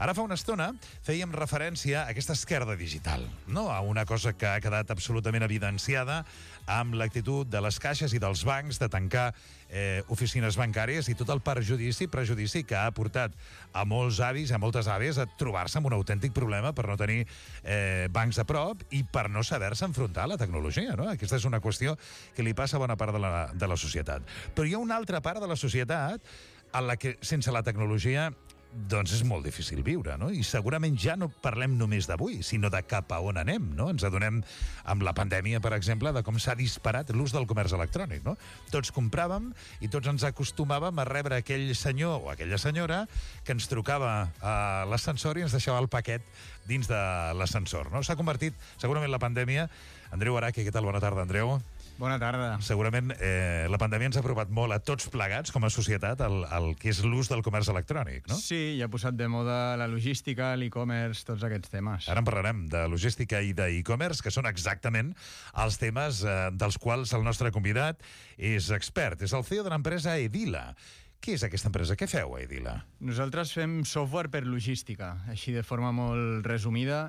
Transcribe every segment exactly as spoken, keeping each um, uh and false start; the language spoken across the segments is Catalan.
Ara fa una estona fèiem referència a aquesta esquerda digital, no? A una cosa que ha quedat absolutament evidenciada amb l'actitud de les caixes i dels bancs de tancar eh, oficines bancàries i tot el perjudici, prejudici que ha portat a molts avis, a moltes àvies, a trobar-se amb un autèntic problema per no tenir eh, bancs a prop i per no saber-se enfrontar a la tecnologia, no? Aquesta és una qüestió que li passa a bona part de la, de la societat. Però hi ha una altra part de la societat en la que, sense la tecnologia, doncs és molt difícil viure, no? I segurament ja no parlem només d'avui, sinó de cap a on anem, no? Ens adonem amb la pandèmia, per exemple, de com s'ha disparat l'ús del comerç electrònic, no? Tots compràvem i tots ens acostumàvem a rebre aquell senyor o aquella senyora que ens trucava a l'ascensor i ens deixava el paquet dins de l'ascensor, no? S'ha convertit, segurament, la pandèmia... Andreu Araki, què tal? Bona tarda, Andreu. Bona tarda. Segurament eh, la pandèmia ens ha apropat molt a tots plegats com a societat el, el que és l'ús del comerç electrònic, no? Sí, ja ha posat de moda la logística, l'e-commerce, tots aquests temes. Ara en parlarem de logística i d'e-commerce, que són exactament els temes eh, dels quals el nostre convidat és expert. És el C E O de l'empresa Edila. Què és aquesta empresa? Què feu a Edila? Nosaltres fem software per logística, així de forma molt resumida,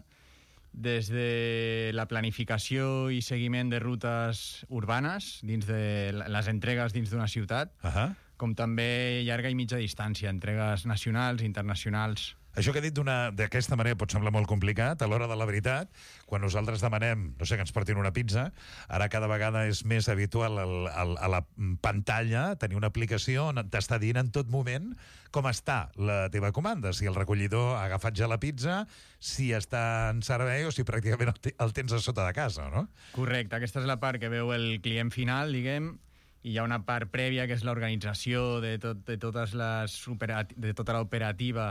des de la planificació i seguiment de rutes urbanes, dins de les entregues dins d'una ciutat, uh-huh. com també llarga i mitja distància, entregues nacionals i internacionals. Això que he dit d'aquesta manera pot semblar molt complicat. A l'hora de la veritat, quan nosaltres demanem, no sé, que ens portin una pizza, ara cada vegada és més habitual el, el, a la pantalla tenir una aplicació on t'està dient en tot moment com està la teva comanda, si el recollidor ha agafat ja la pizza, si està en servei o si pràcticament el, el tens a sota de casa, no? Correcte, aquesta és la part que veu el client final, diguem, i hi ha una part prèvia que és l'organització de, tot, de, totes les de tota l'operativa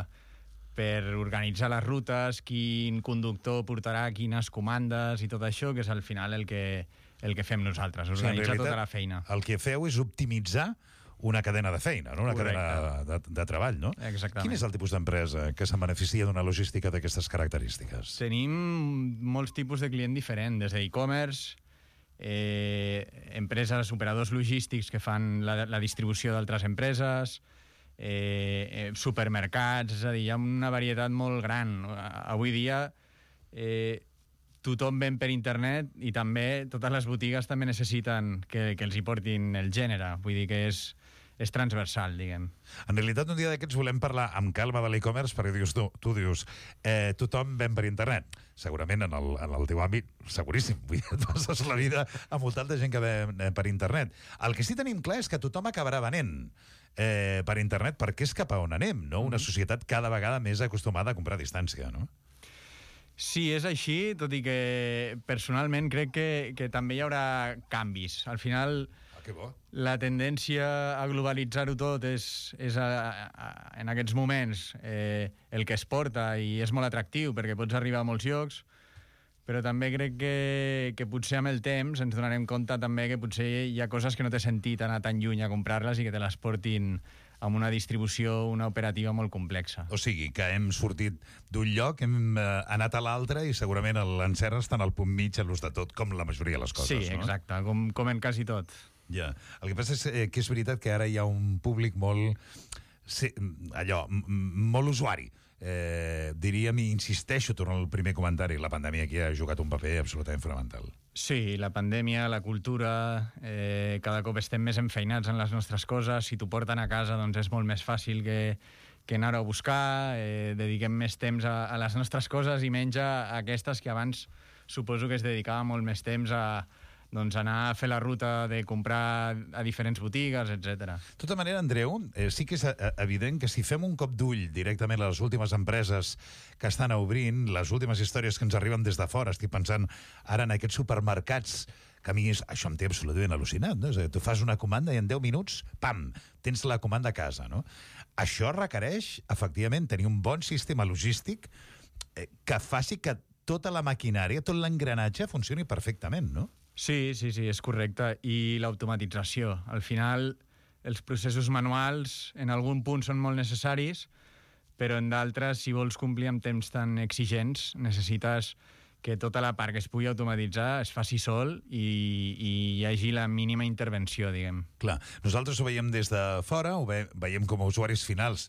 per organitzar les rutes, quin conductor portarà quines comandes i tot això, que és al final el que, el que fem nosaltres, organitzar o sigui, realitat, tota la feina. El que feu és optimitzar una cadena de feina, no? Una Correcte. cadena de, de, de treball, no? Exactament. Quin és el tipus d'empresa que se'n beneficia d'una logística d'aquestes característiques? Tenim molts tipus de client diferent, des d'e-commerce, eh, empreses, operadors logístics que fan la, la distribució d'altres empreses, Eh, eh, supermercats, és a dir, hi ha una varietat molt gran. Avui dia eh, tothom ven per internet i també totes les botigues també necessiten que, que els hi portin el gènere, vull dir que és, és transversal, diguem. En realitat, un dia d'aquests volem parlar amb calma de l'e-commerce, perquè dius, tu, tu dius, eh, tothom ven per internet. Segurament en el, en el teu àmbit, seguríssim, vull dir, et passes la vida envoltat de gent que ven per internet. El que sí tenim clar és que tothom acabarà venent eh, per internet, perquè és cap a on anem, no? Una societat cada vegada més acostumada a comprar a distància, no? Sí, és així, tot i que personalment crec que, que també hi haurà canvis. Al final, ah, que bo. La tendència a globalitzar-ho tot és, és a, a, en aquests moments eh, el que es porta i és molt atractiu perquè pots arribar a molts llocs, però també crec que, que potser amb el temps ens donarem compte també que potser hi ha coses que no té sentit anar tan lluny a comprar-les i que te les portin amb una distribució, una operativa molt complexa. O sigui, que hem sortit d'un lloc, hem eh, anat a l'altre i segurament l'encert està en el punt mig a l'ús de tot, com la majoria de les coses, sí, no? Sí, exacte, com, com en quasi tot. Ja. El que passa és eh, que és veritat que ara hi ha un públic molt... Sí, allò, molt usuari. Eh, diríem, i insisteixo, torno al primer comentari, la pandèmia aquí ha jugat un paper absolutament fonamental. Sí, la pandèmia, la cultura, eh, cada cop estem més enfeinats en les nostres coses, si t'ho porten a casa doncs és molt més fàcil que, que anar-ho a buscar, eh, dediquem més temps a, a les nostres coses i menys a aquestes que abans suposo que es dedicava molt més temps a doncs anar a fer la ruta de comprar a diferents botigues, etcètera. De tota manera, Andreu, eh, sí que és evident que si fem un cop d'ull directament a les últimes empreses que estan obrint, les últimes històries que ens arriben des de fora, estic pensant ara en aquests supermercats, que a mi és, això em té absolutament al·lucinat, no? És a dir, tu fas una comanda i en deu minuts, pam, tens la comanda a casa, no? Això requereix, efectivament, tenir un bon sistema logístic eh, que faci que tota la maquinària, tot l'engranatge funcioni perfectament, no? Sí, sí, sí, és correcte. I l'automatització. Al final, els processos manuals en algun punt són molt necessaris, però en d'altres, si vols complir amb temps tan exigents, necessites que tota la part que es pugui automatitzar es faci sol i, i hi hagi la mínima intervenció, diguem. Clar, nosaltres ho veiem des de fora, ho ve, veiem com a usuaris finals,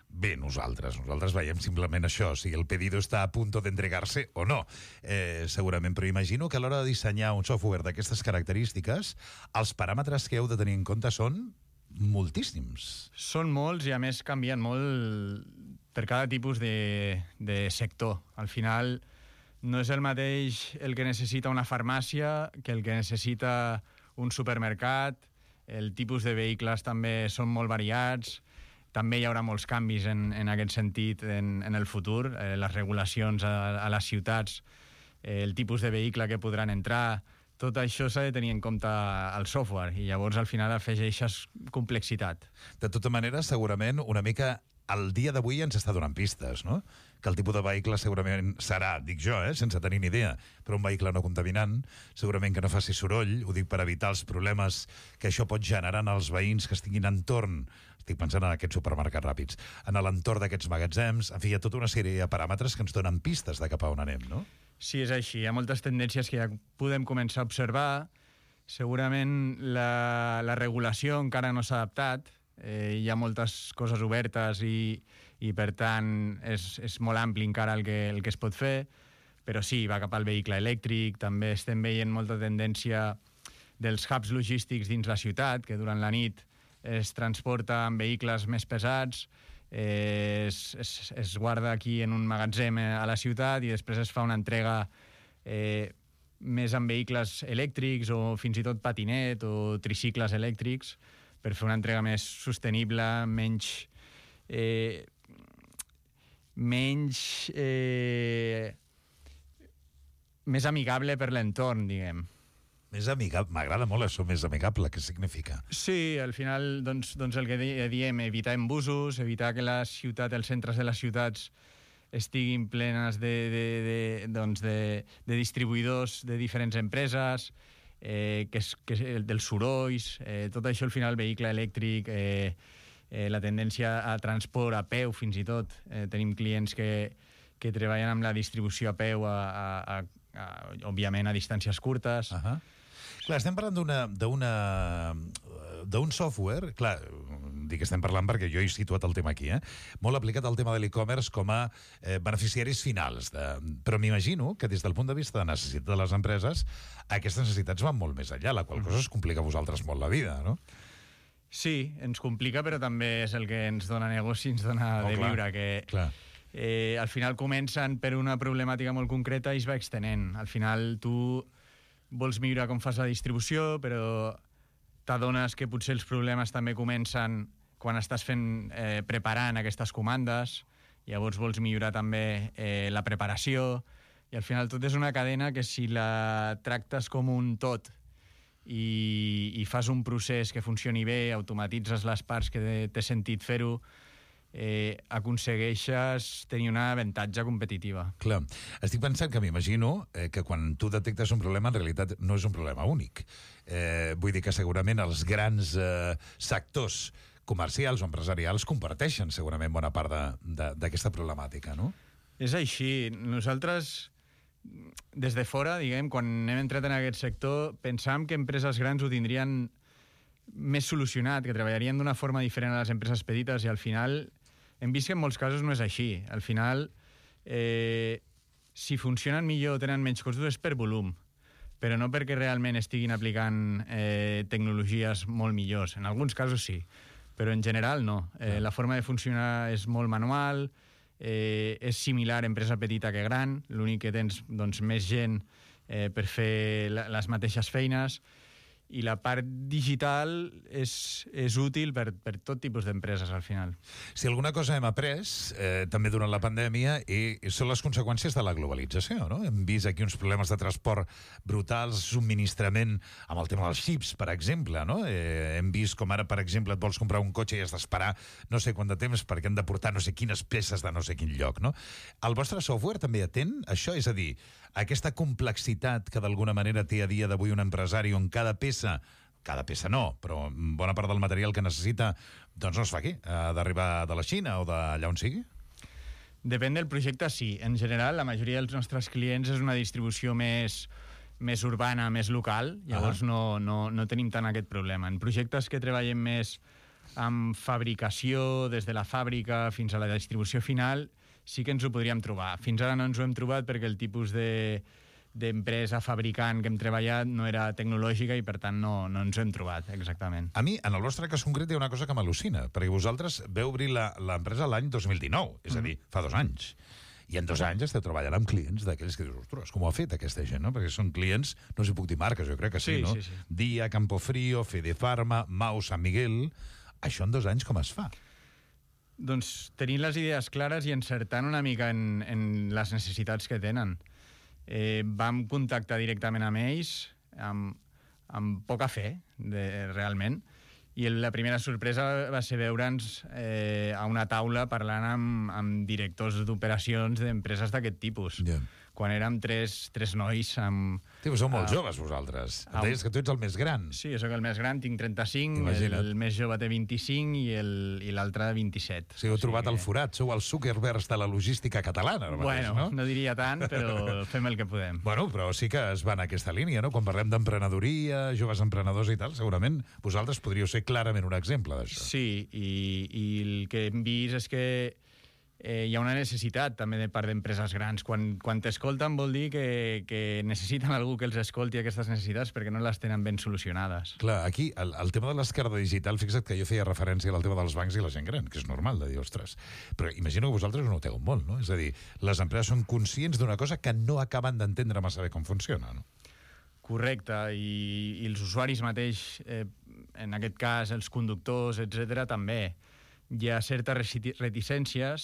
Bé, nosaltres. Nosaltres veiem simplement això, si el pedido està a punt d'entregar-se o no. Eh, segurament, però imagino que a l'hora de dissenyar un software d'aquestes característiques, els paràmetres que heu de tenir en compte són moltíssims. Són molts i, a més, canvien molt per cada tipus de, de sector. Al final, no és el mateix el que necessita una farmàcia que el que necessita un supermercat. El tipus de vehicles també són molt variats. També hi haurà molts canvis en, en aquest sentit en, en el futur. Eh, les regulacions a, a les ciutats, eh, el tipus de vehicle que podran entrar, tot això s'ha de tenir en compte al software i llavors al final afegeixes complexitat. De tota manera, segurament, una mica al dia d'avui ens està donant pistes, no? Que el tipus de vehicle segurament serà, dic jo, eh, sense tenir ni idea, però un vehicle no contaminant, segurament que no faci soroll, ho dic per evitar els problemes que això pot generar en els veïns que estiguin entorn, estic pensant en aquests supermercats ràpids, en l'entorn d'aquests magatzems, en fi, hi ha tota una sèrie de paràmetres que ens donen pistes de cap a on anem, no? Sí, és així. Hi ha moltes tendències que ja podem començar a observar. Segurament la, la regulació encara no s'ha adaptat. Eh, hi ha moltes coses obertes i, i per tant, és, és molt ampli encara el que, el que es pot fer. Però sí, va cap al vehicle elèctric. També estem veient molta tendència dels hubs logístics dins la ciutat, que durant la nit es transporta en vehicles més pesats, eh, es, es, es guarda aquí en un magatzem a la ciutat i després es fa una entrega eh, més en vehicles elèctrics o fins i tot patinet o tricicles elèctrics per fer una entrega més sostenible, menys... Eh, menys... Eh, més amigable per l'entorn, diguem. Més amigable, m'agrada molt això, més amigable, què significa? Sí, al final, doncs, doncs el que diem, evitar embusos, evitar que la ciutat, els centres de les ciutats estiguin plenes de, de, de, doncs de, de distribuïdors de diferents empreses, eh, que és, que és dels sorolls, eh, tot això al final, vehicle elèctric, eh, eh, la tendència a transport a peu fins i tot. Eh, tenim clients que, que treballen amb la distribució a peu, a, a, a, a, òbviament a distàncies curtes. Uh -huh. Clar, estem parlant d'una d'una d'un software, clar, dic que estem parlant perquè jo he situat el tema aquí, eh? Molt aplicat al tema de l'e-commerce com a eh, beneficiaris finals. De... Però m'imagino que des del punt de vista de necessitat de les empreses, aquestes necessitats van molt més enllà, la qual cosa us complica a vosaltres molt la vida, no? Sí, ens complica, però també és el que ens dona negoci, ens dona oh, de clar, viure, que clar. Eh, al final comencen per una problemàtica molt concreta i es va extenent. Al final tu vols mirar com fas la distribució, però t'adones que potser els problemes també comencen quan estàs fent, eh, preparant aquestes comandes, llavors vols millorar també eh, la preparació, i al final tot és una cadena que si la tractes com un tot i, i fas un procés que funcioni bé, automatitzes les parts que té sentit fer-ho, eh, aconsegueixes tenir una avantatge competitiva. Clar. Estic pensant que m'imagino eh, que quan tu detectes un problema, en realitat no és un problema únic. Eh, vull dir que segurament els grans eh, sectors comercials o empresarials comparteixen segurament bona part d'aquesta problemàtica, no? És així. Nosaltres, des de fora, diguem, quan hem entrat en aquest sector, pensàvem que empreses grans ho tindrien més solucionat, que treballarien d'una forma diferent a les empreses petites, i al final hem vist que en molts casos no és així. Al final, eh, si funcionen millor o tenen menys costos és per volum, però no perquè realment estiguin aplicant eh, tecnologies molt millors. En alguns casos sí, però en general no. Eh, la forma de funcionar és molt manual, eh, és similar empresa petita que gran, l'únic que tens doncs, més gent eh, per fer la, les mateixes feines, i la part digital és, és útil per, per tot tipus d'empreses, al final. Si alguna cosa hem après, eh, també durant la pandèmia, i, i són les conseqüències de la globalització, no? Hem vist aquí uns problemes de transport brutals, subministrament amb el tema dels xips, per exemple, no? Eh, hem vist com ara, per exemple, et vols comprar un cotxe i has d'esperar no sé quant de temps perquè han de portar no sé quines peces de no sé quin lloc, no? El vostre software també atén això? És a dir, aquesta complexitat que d'alguna manera té a dia d'avui un empresari on cada peça, cada peça no, però bona part del material que necessita doncs no es fa aquí, ha d'arribar de la Xina o d'allà on sigui? Depèn del projecte, sí. En general, la majoria dels nostres clients és una distribució més, més urbana, més local, llavors ah. no, no, no tenim tant aquest problema. En projectes que treballem més amb fabricació, des de la fàbrica fins a la distribució final, sí que ens ho podríem trobar. Fins ara no ens ho hem trobat perquè el tipus de d'empresa fabricant que hem treballat no era tecnològica i per tant no, no ens ho hem trobat exactament. A mi, en el vostre cas concret, hi ha una cosa que m'al·lucina, perquè vosaltres veu obrir l'empresa l'any dos mil dinou, és a dir, fa dos anys. I en dos anys esteu treballant amb clients d'aquells que dius, ostres, com ho ha fet aquesta gent, no? Perquè són clients, no si puc dir marques, jo crec que sí, sí no? Sí, sí. Dia, Campofrío, Fede Pharma, Mau, San Miguel... Això en dos anys com es fa? Doncs tenint les idees clares i encertant una mica en, en les necessitats que tenen. Eh, vam contactar directament amb ells, amb, amb poca fe, de, realment, i la primera sorpresa va ser veure'ns eh, a una taula parlant amb, amb directors d'operacions d'empreses d'aquest tipus. Yeah. Quan érem tres, tres nois amb... Tio, sou molt uh, joves, vosaltres. Em deies que tu ets el més gran. Sí, jo soc el més gran, tinc trenta-cinc, el, el més jove té vint-i-cinc i l'altre vint-i-set. Sí, heu o sigui trobat que... el forat, sou el Zuckerberg de la logística catalana. Mateix, bueno, no? no diria tant, però fem el que podem. Bueno, però sí que es va en aquesta línia, no? Quan parlem d'emprenedoria, joves emprenedors i tal, segurament vosaltres podríeu ser clarament un exemple d'això. Sí, i, i el que hem vist és que eh, hi ha una necessitat també de part d'empreses grans. Quan, quan t'escolten vol dir que, que necessiten algú que els escolti aquestes necessitats perquè no les tenen ben solucionades. Clar, aquí el, el tema de l'esquerda digital, fixa't que jo feia referència al tema dels bancs i la gent gran, que és normal de dir, ostres, però imagino que vosaltres ho noteu molt, no? És a dir, les empreses són conscients d'una cosa que no acaben d'entendre massa bé com funciona, no? Correcte, i, i els usuaris mateix, eh, en aquest cas els conductors, etcètera, també. Hi ha certes reticències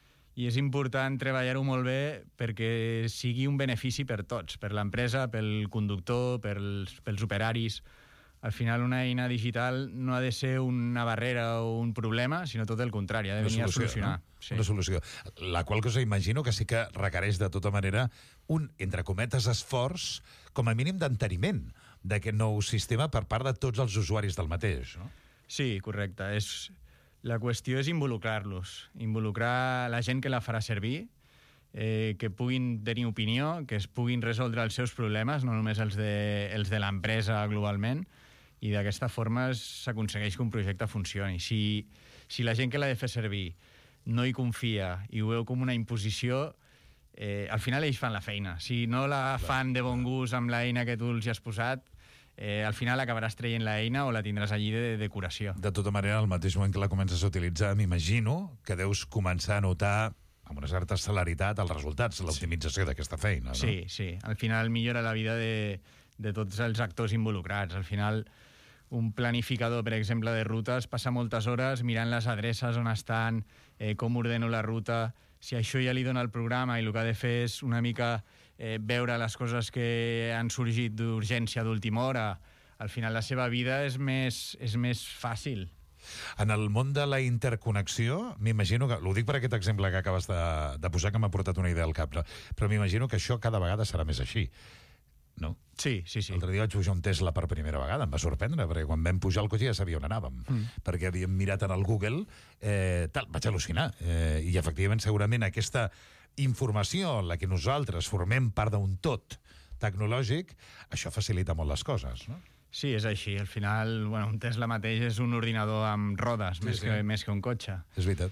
i és important treballar-ho molt bé perquè sigui un benefici per tots, per l'empresa, pel conductor, pels, pels operaris. Al final, una eina digital no ha de ser una barrera o un problema, sinó tot el contrari, ha de venir a solucionar. No? Sí. Una solució. La qual cosa imagino que sí que requereix de tota manera un, entre cometes, esforç, com a mínim d'enteniment d'aquest nou sistema per part de tots els usuaris del mateix, no? Sí, correcte. És... La qüestió és involucrar-los, involucrar la gent que la farà servir, eh, que puguin tenir opinió, que es puguin resoldre els seus problemes, no només els de, els de l'empresa globalment, i d'aquesta forma s'aconsegueix que un projecte funcioni. Si, si la gent que l'ha de fer servir no hi confia i ho veu com una imposició, eh, al final ells fan la feina. Si no la fan de bon gust amb l'eina que tu els hi has posat, Eh, al final acabaràs traient l'eina o la tindràs allí de decoració. De tota manera, al mateix moment que la comences a utilitzar, m'imagino que deus començar a notar amb una certa celeritat els resultats, l'optimització d'aquesta feina, no? Sí, sí. Al final millora la vida de, de tots els actors involucrats. Al final, un planificador, per exemple, de rutes, passa moltes hores mirant les adreces on estan, eh, com ordeno la ruta. Si això ja li dona el programa i el que ha de fer és una mica... Eh, veure les coses que han sorgit d'urgència d'última hora, al final la seva vida és més, és més fàcil. En el món de la interconnexió, m'imagino que... Ho dic per aquest exemple que acabes de, de posar, que m'ha portat una idea al cap, però m'imagino que això cada vegada serà més així, no? Sí, sí, sí. L'altre dia vaig pujar un Tesla per primera vegada, em va sorprendre, perquè quan vam pujar al cotxe ja sabia on anàvem, mm. perquè havíem mirat en el Google, eh, tal, vaig al·lucinar, eh, i efectivament segurament aquesta informació en la que nosaltres formem part d'un tot tecnològic, això facilita molt les coses, no? Sí, és així. Al final, bueno, un Tesla mateix és un ordinador amb rodes, sí, més, sí. Que, més que un cotxe. És veritat.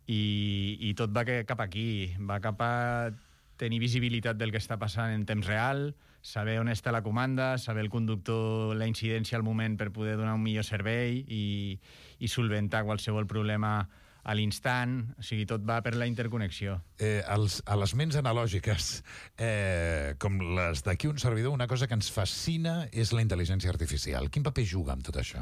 I, i tot va cap aquí, va cap a tenir visibilitat del que està passant en temps real, saber on està la comanda, saber el conductor, la incidència al moment per poder donar un millor servei i, i solventar qualsevol problema a l'instant, o sigui, tot va per la interconnexió. Eh, els, a les ments analògiques, eh, com les d'aquí un servidor, una cosa que ens fascina és la intel·ligència artificial. Quin paper juga amb tot això?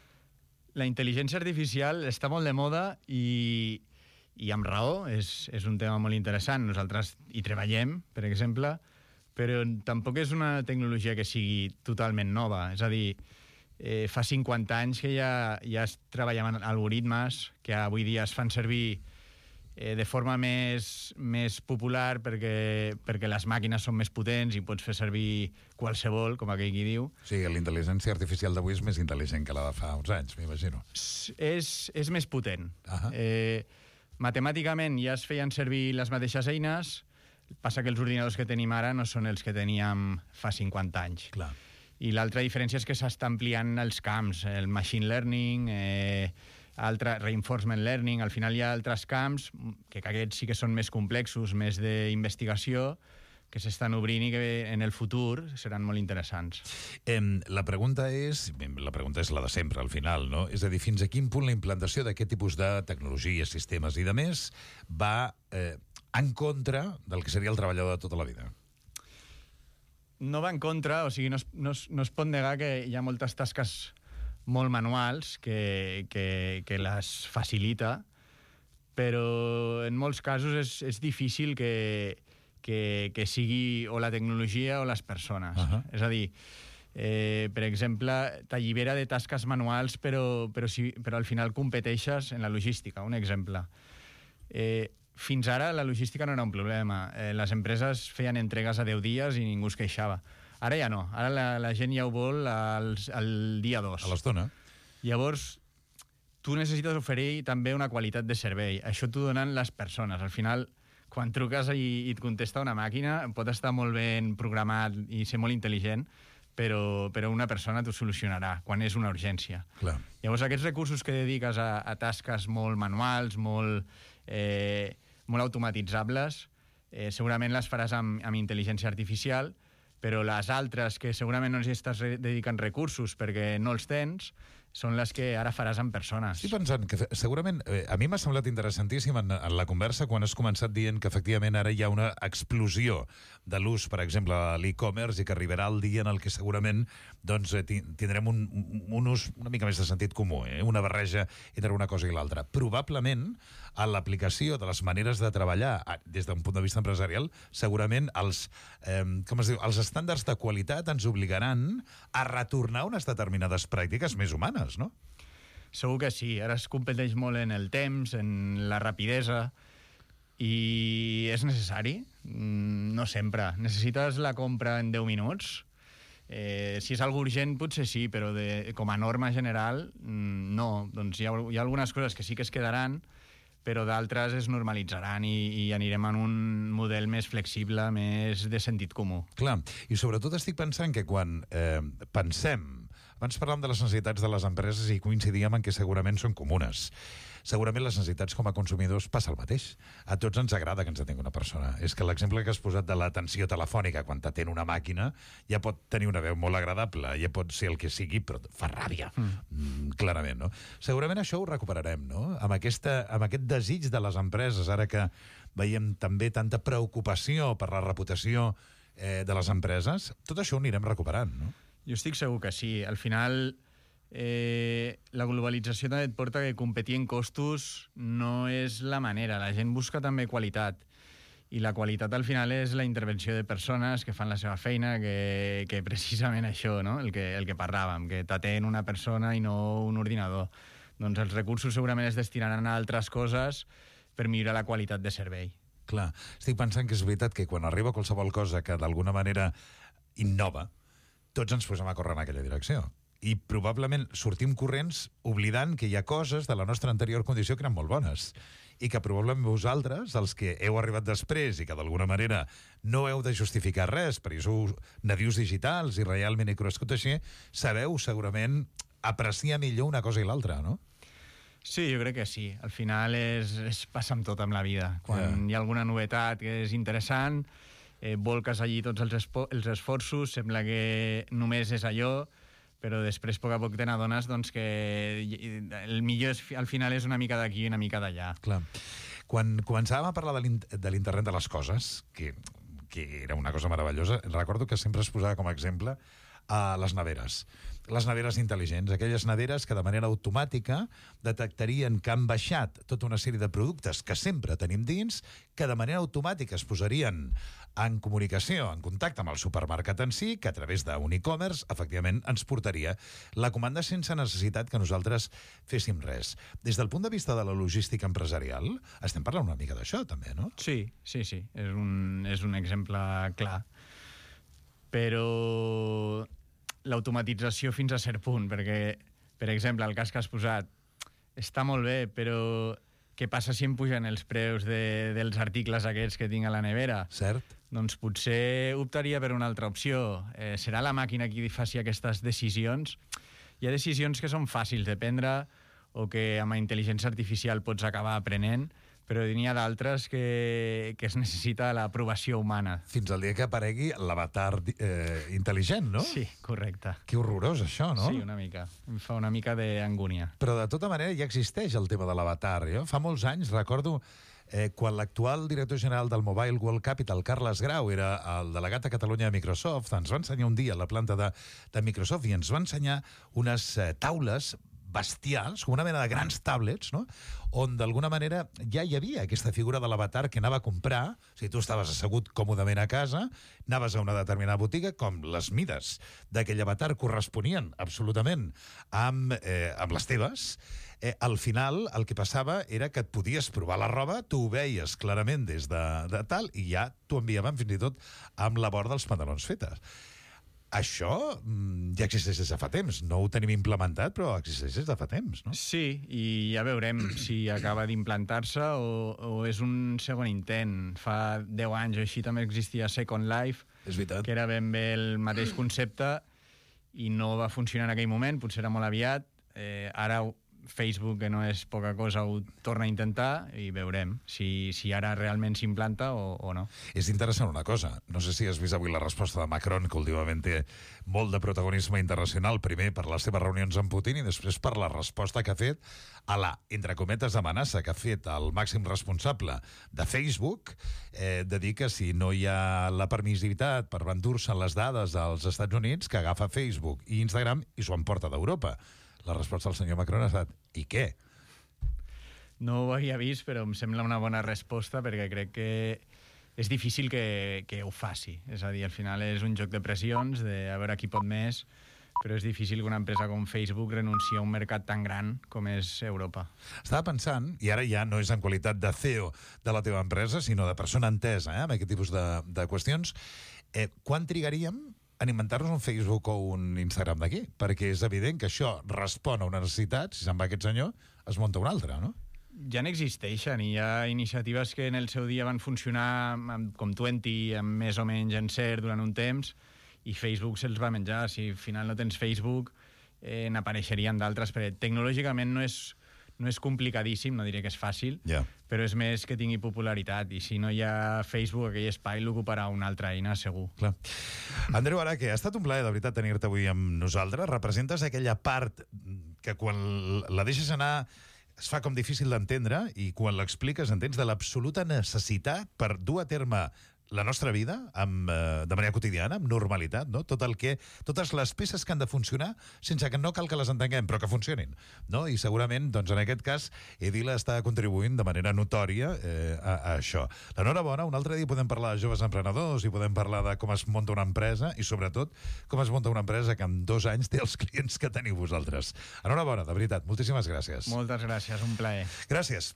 La intel·ligència artificial està molt de moda i, i amb raó, és, és un tema molt interessant. Nosaltres hi treballem, per exemple, però tampoc és una tecnologia que sigui totalment nova. És a dir, Eh, fa cinquanta anys que ja, ja es treballa en algoritmes que avui dia es fan servir eh, de forma més, més popular perquè, perquè les màquines són més potents i pots fer servir qualsevol, com aquell qui diu. Sí, l'intel·ligència artificial d'avui és més intel·ligent que la de fa uns anys, m'imagino. És, és més potent. Uh-huh. eh, matemàticament ja es feien servir les mateixes eines, passa que els ordinadors que tenim ara no són els que teníem fa cinquanta anys. Clar. I l'altra diferència és que s'està ampliant els camps, el machine learning, eh, altre, reinforcement learning, al final hi ha altres camps que aquests sí que són més complexos, més d'investigació, que s'estan obrint i que en el futur seran molt interessants. Eh, la pregunta és, la pregunta és la de sempre, al final, no? És a dir, fins a quin punt la implantació d'aquest tipus de tecnologia, sistemes i de més va eh, en contra del que seria el treballador de tota la vida? No va en contra, o sigui, no es, no es, no es pot negar que hi ha moltes tasques molt manuals que, que, que les facilita, però en molts casos és, és difícil que, que, que sigui o la tecnologia o les persones. Uh-huh. És a dir, eh, per exemple, t'allibera de tasques manuals, però, però, si, però al final competeixes en la logística. Un exemple. Eh, fins ara la logística no era un problema. Eh, les empreses feien entregues a deu dies i ningú es queixava. Ara ja no. Ara la, la gent ja ho vol al, al dia dos. A l'estona. Llavors, tu necessites oferir també una qualitat de servei. Això t'ho donen les persones. Al final, quan truques i, i et contesta una màquina, pot estar molt ben programat i ser molt intel·ligent, però, però una persona t'ho solucionarà quan és una urgència. Clar. Llavors, aquests recursos que dediques a, a tasques molt manuals, molt, eh, molt automatitzables, eh, segurament les faràs amb, amb intel·ligència artificial, però les altres, que segurament no hi estàs dedicant recursos perquè no els tens, són les que ara faràs amb persones. Estic pensant que segurament, eh, a mi m'ha semblat interessantíssim en, en la conversa quan has començat dient que efectivament ara hi ha una explosió de l'ús, per exemple, a l'e-commerce, i que arribarà el dia en el que segurament doncs, tindrem un, un ús una mica més de sentit comú, eh? Una barreja entre una cosa i l'altra. Probablement, a l'aplicació de les maneres de treballar des d'un punt de vista empresarial, segurament els, eh, com es diu, els estàndards de qualitat ens obligaran a retornar a unes determinades pràctiques més humanes, no? Segur que sí. Ara es competeix molt en el temps, en la rapidesa, i és necessari. No sempre. Necessites la compra en deu minuts. Eh, si és algo urgent, potser sí, però de, com a norma general, no. Doncs hi ha, hi ha algunes coses que sí que es quedaran, però d'altres es normalitzaran i, i anirem en un model més flexible, més de sentit comú. Clar, i sobretot estic pensant que quan eh, pensem... Abans parlàvem de les necessitats de les empreses i coincidíem en que segurament són comunes. Segurament les necessitats com a consumidors passa el mateix. A tots ens agrada que ens atengui una persona. És que l'exemple que has posat de l'atenció telefònica quan t'atén una màquina ja pot tenir una veu molt agradable, ja pot ser el que sigui, però fa ràbia, mm. Mm, clarament, no? Segurament això ho recuperarem, no? Amb, aquesta, amb aquest desig de les empreses, ara que veiem també tanta preocupació per la reputació eh, de les empreses, tot això ho anirem recuperant, no? Jo estic segur que sí. Al final, eh, la globalització també et porta que competir en costos no és la manera. La gent busca també qualitat. I la qualitat, al final, és la intervenció de persones que fan la seva feina, que, que precisament això, no? El que, el que parlàvem, que t'atén una persona i no un ordinador. Doncs els recursos segurament es destinaran a altres coses per millorar la qualitat de servei. Clar. Estic pensant que és veritat que quan arriba qualsevol cosa que d'alguna manera innova, tots ens posem a córrer en aquella direcció. I probablement sortim corrents oblidant que hi ha coses de la nostra anterior condició que eren molt bones. I que probablement vosaltres, els que heu arribat després i que d'alguna manera no heu de justificar res, perquè sou nadius digitals i realment he crescut així, sabeu segurament apreciar millor una cosa i l'altra, no? Sí, jo crec que sí. Al final és, és passa amb tot amb la vida. Quan yeah. hi ha alguna novetat que és interessant, Eh, volques allí tots els, espo els esforços, sembla que només és allò, però després, a poc a poc, te n'adones doncs, que el millor és, al final és una mica d'aquí i una mica d'allà. Clar. Quan començàvem a parlar de l'internet de les coses, que, que era una cosa meravellosa, recordo que sempre es posava com a exemple a les neveres. Les neveres intel·ligents, aquelles neveres que de manera automàtica detectarien que han baixat tota una sèrie de productes que sempre tenim dins, que de manera automàtica es posarien en comunicació, en contacte amb el supermercat en si, que a través d'un e-commerce, efectivament, ens portaria la comanda sense necessitat que nosaltres féssim res. Des del punt de vista de la logística empresarial, estem parlant una mica d'això, també, no? Sí, sí, sí. És un, és un exemple clar. Però l'automatització fins a cert punt, perquè, per exemple, el cas que has posat està molt bé, però què passa si em pugen els preus de, dels articles aquests que tinc a la nevera? Cert. Doncs potser optaria per una altra opció. Eh, serà la màquina qui faci aquestes decisions? Hi ha decisions que són fàcils de prendre o que amb la intel·ligència artificial pots acabar aprenent, però n'hi ha d'altres que, que es necessita l'aprovació humana. Fins al dia que aparegui l'avatar eh, intel·ligent, no? Sí, correcte. Que horrorós, això, no? Sí, una mica. Em fa una mica d'angúnia. Però de tota manera ja existeix el tema de l'avatar. Jo fa molts anys recordo eh, quan l'actual director general del Mobile World Capital, Carles Grau, era el delegat a Catalunya de Microsoft, ens va ensenyar un dia a la planta de, de Microsoft i ens va ensenyar unes eh, taules bestials, com una mena de grans tablets, no? On d'alguna manera ja hi havia aquesta figura de l'avatar que anava a comprar, o sigui, tu estaves assegut còmodament a casa, anaves a una determinada botiga, com les mides d'aquell avatar corresponien absolutament amb, eh, amb les teves, eh, al final el que passava era que et podies provar la roba, tu ho veies clarament des de, de tal, i ja t'ho enviaven fins i tot amb la vora dels pantalons fetes. Això mm, ja existeix des de fa temps. No ho tenim implementat, però existeix des de fa temps, no? Sí, i ja veurem si acaba d'implantar-se o, o és un segon intent. Fa deu anys o així també existia Second Life, És veritat. que era ben bé el mateix concepte i no va funcionar en aquell moment, potser era molt aviat. Eh, ara Facebook, que no és poca cosa, ho torna a intentar i veurem si, si ara realment s'implanta o, o no. És interessant una cosa. No sé si has vist avui la resposta de Macron, que últimament té molt de protagonisme internacional, primer per les seves reunions amb Putin i després per la resposta que ha fet a la, entre cometes, amenaça que ha fet el màxim responsable de Facebook, eh, de dir que si no hi ha la permissivitat per endur-se les dades dels Estats Units, que agafa Facebook i Instagram i s'ho emporta d'Europa. La resposta del senyor Macron ha estat, i què? No ho havia vist, però em sembla una bona resposta perquè crec que és difícil que, que ho faci. És a dir, al final és un joc de pressions, de a veure qui pot més, però és difícil que una empresa com Facebook renunciï a un mercat tan gran com és Europa. Estava pensant, i ara ja no és en qualitat de C E O de la teva empresa, sinó de persona entesa eh, amb aquest tipus de, de qüestions, eh, quan trigaríem en inventar-nos un Facebook o un Instagram d'aquí? Perquè és evident que això respon a una necessitat, si se'n va aquest senyor, es munta una altra, no? Ja n'existeixen, i hi ha iniciatives que en el seu dia van funcionar amb, com Twenty, amb més o menys encert durant un temps, i Facebook se'ls va menjar. Si al final no tens Facebook, eh, n'apareixerien d'altres, perquè tecnològicament no és, no és complicadíssim, no diré que és fàcil, Ja. però és més que tingui popularitat, i si no hi ha Facebook, aquell espai l'ocuparà una altra eina, segur. Clar. Andreu Araque, ha estat un plaer, de veritat, tenir-te avui amb nosaltres. Representes aquella part que quan la deixes anar es fa com difícil d'entendre i quan l'expliques entens de l'absoluta necessitat per dur a terme la nostra vida amb, eh, de manera quotidiana, amb normalitat, no? Tot el que, totes les peces que han de funcionar sense que no cal que les entenguem, però que funcionin, no? I segurament, doncs, en aquest cas, Edila està contribuint de manera notòria eh, a, a això. L'enhorabona, un altre dia podem parlar de joves emprenedors i podem parlar de com es munta una empresa i, sobretot, com es munta una empresa que en dos anys té els clients que teniu vosaltres. Enhorabona, de veritat, moltíssimes gràcies. Moltes gràcies, un plaer. Gràcies.